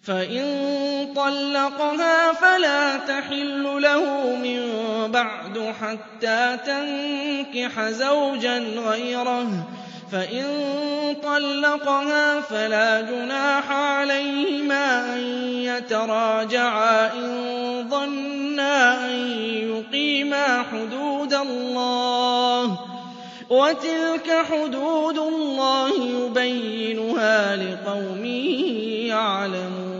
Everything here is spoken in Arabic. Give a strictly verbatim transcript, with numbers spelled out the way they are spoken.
فإن طلقها فلا تحل له من بعد حتى تنكح زوجا غيره، فإن طلقها فلا جناح عليهما أن يتراجعا إن ظنا أن يقيما حدود الله، وتلك حدود الله يبينها لقوم يعلمون.